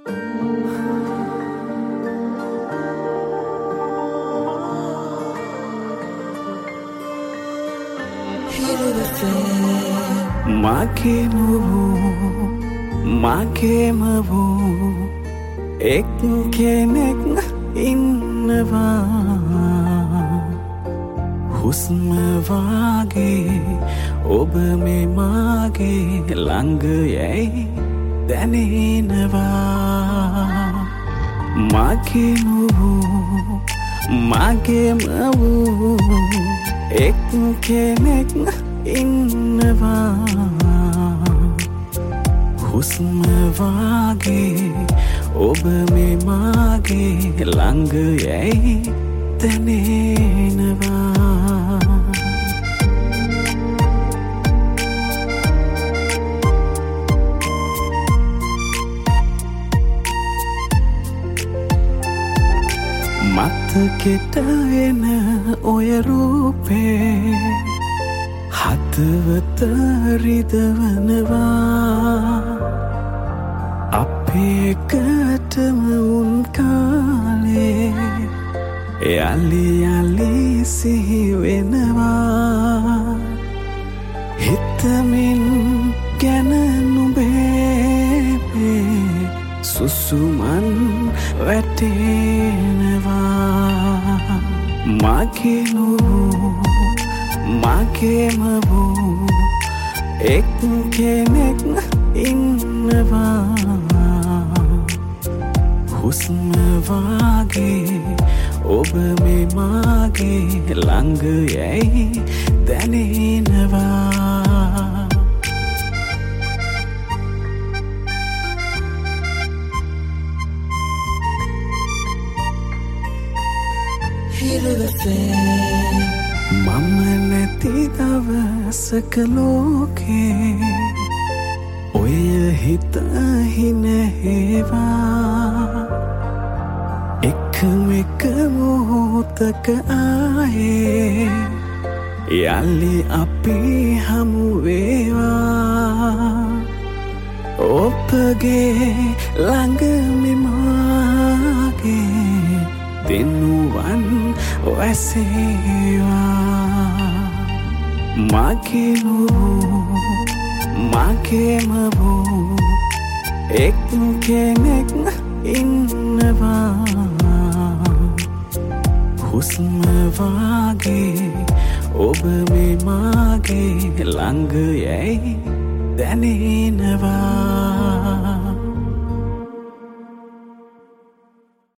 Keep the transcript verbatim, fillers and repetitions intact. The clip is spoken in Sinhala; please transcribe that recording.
මාගේම වූ මාගේම වූ එක් කෙනෙක් ඉන්නවා හුස්ම වාගේ ඔබ මේ මාගේ ළඟ යයි දැනෙනවා මාගේම වූ මාගේම වූ එක් කෙනෙක් ඉන්නවා හුස්ම වාගේ ඔබ මේ මාගේ ළඟ යයි දැනෙනවා මතකෙට එන ඔය රූපේ හදවත රිදවනවා අපේ එකටම උන් කාලේ යලි යලි සිහි වෙනවා හිතමින් ගැන නුඹේ සුසුමන් වැටෙනවා මගේ නූ මාගේම වූ එක් කෙනෙක් ඉන්නවා හුස්ම වාගේ ඔබ මේ මාගේ ළඟ යයි දැනෙනවා මම නැති දවසක ලෝකේ ඔය හිත හිනේවා එකම එක මොහොතක ආයේ යලි අපි හමු වේවා ඔබගේ ළඟ මෙමාගේ දෙනුවන් වැසේවා මාගේ වූ මාගේම වූ එක් කෙනෙක් ඉන්නවා හුස්ම වාගේ ඔබ මේ මාගේ ළඟ යයි දැනෙනවා